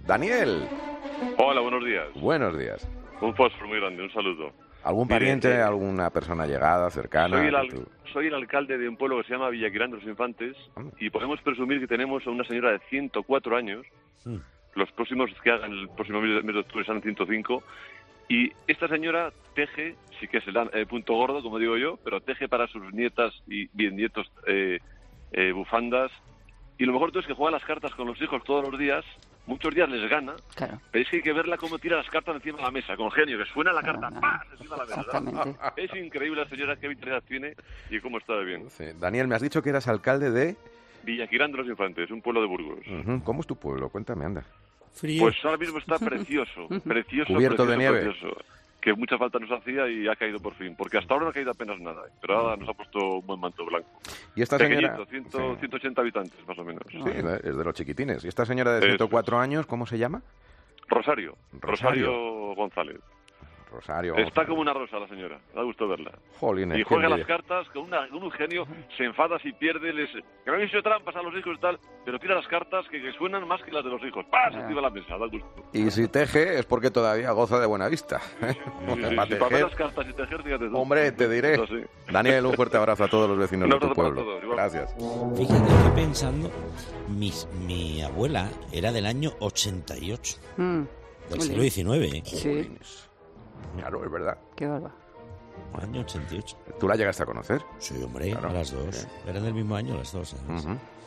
Daniel. Hola, buenos días. Buenos días. Un fósforo muy grande, un saludo. ¿Algún pariente, alguna persona llegada, cercana? Soy el alcalde de un pueblo que se llama Villaquirán de los Infantes y podemos presumir que tenemos a una señora de 104 años. Los próximos que hagan el próximo mes de octubre serán 105. Y esta señora teje, sí que es el punto gordo, como digo yo, pero teje para sus nietas y bisnietos bufandas. Y lo mejor de todo es que juega las cartas con los hijos todos los días. Muchos días les gana, claro. Pero es que hay que verla cómo tira las cartas encima de la mesa, con genio, que suena la carta, ¡pah!, encima de la mesa. Exactamente. Es increíble la señora, qué vitalidad tiene y cómo está de bien. Sí. Daniel, me has dicho que eras alcalde de... Villaquirán de los Infantes, un pueblo de Burgos. ¿Cómo es tu pueblo? Cuéntame, anda. Frío. Pues ahora mismo está precioso, precioso, Cubierto precioso, de nieve. precioso. Que mucha falta nos hacía y ha caído por fin, porque hasta ahora no ha caído apenas nada, pero ahora nos ha puesto un buen manto blanco. ¿Y esta señora? Pequeñito, 180 habitantes más o menos. Sí, es de los chiquitines. ¿Y esta señora de 104 años, cómo se llama? Rosario González. Rosario. Está como una rosa la señora, da gusto verla. Jolines, y juega las cartas con un genio, se enfada si pierde, que me han hecho trampas a los hijos y tal, pero tira las cartas que suenan más que las de los hijos. ¡Pah! Se activa la mesa, da gusto. Y si teje es porque todavía goza de buena vista. Para ver las cartas y tejer, fíjate tú. Hombre, te diré. Sí. Daniel, un fuerte abrazo a todos los vecinos de tu pueblo. Todos, gracias. Fíjate, estoy pensando, mi abuela era del año 88, del siglo XIX, ¿eh? Sí. Claro, es verdad. Qué barba. Año 88. ¿Tú la llegaste a conocer? Sí, hombre, Claro. a las dos. Sí. Eran del mismo año las dos, ¿sabes?